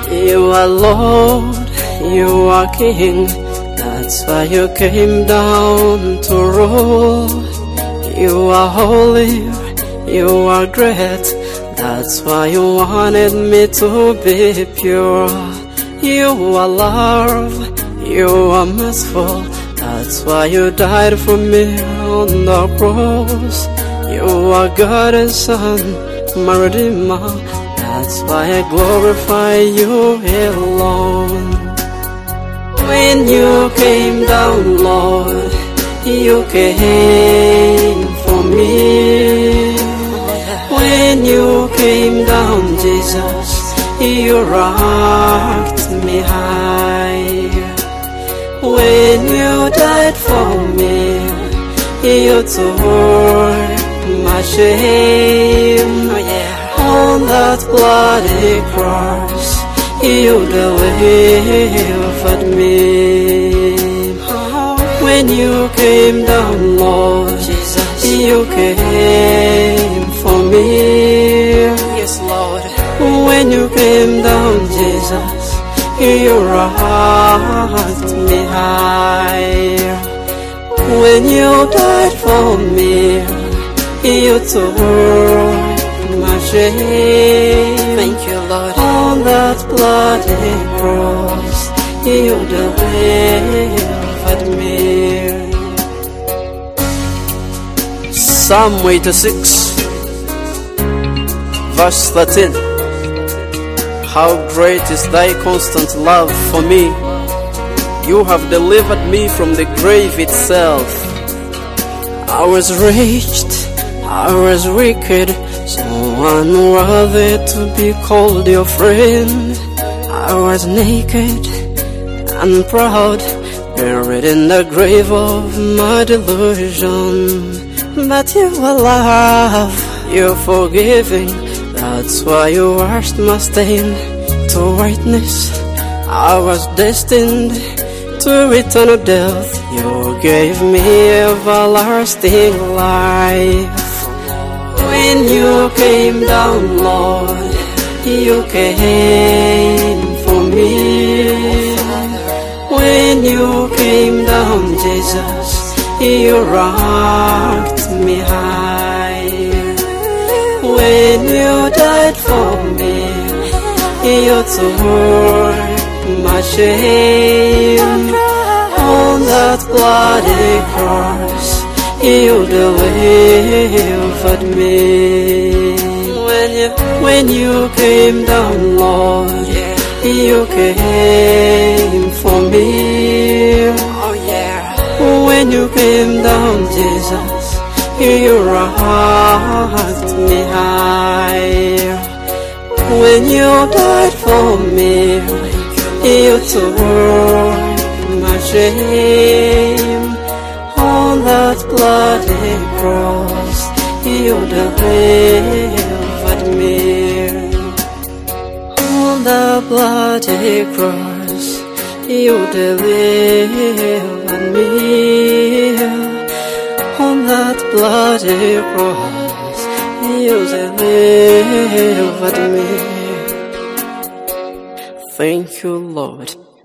You are Lord, you are King. That's why you came down to rule. You are holy, you are great. That's why you wanted me to be pure. You are love, you are merciful. That's why you died for me on the cross. You are God and Son, my Redeemer. That's why I glorify you alone. When you came down, Lord, you came for me. When you came down, Jesus, you rocked me high. When you died for me, you tore my shame. On that bloody cross, you delivered me. When you came down, Lord, Jesus, you came for me. Yes, Lord. When you came down, Jesus, you rocked me high. When you died for me, you tore my shame. Thank you, Lord. On that bloody cross, you delivered me. Psalm 86, verse 13. How great is thy constant love for me. You have delivered me from the grave itself. I was wretched, I was wicked, so unworthy to be called your friend. I was naked and proud, buried in the grave of my delusion. But you are love, you're forgiving. That's why you washed my stain to whiteness. I was destined to eternal death. You gave me everlasting life. When you came down, Lord, you came for me. When you came down, Jesus, you rocked me high. When you died for me, you tore my shame. On that bloody cross, you delivered me. When you came down, Lord, you came for me. Oh yeah. When you came down, Jesus, you rocked me high. When you died for me, you tore my shame. On that bloody cross, you delivered me. On the bloody cross, you delivered me. On that bloody cross, you delivered me. Thank you, Lord.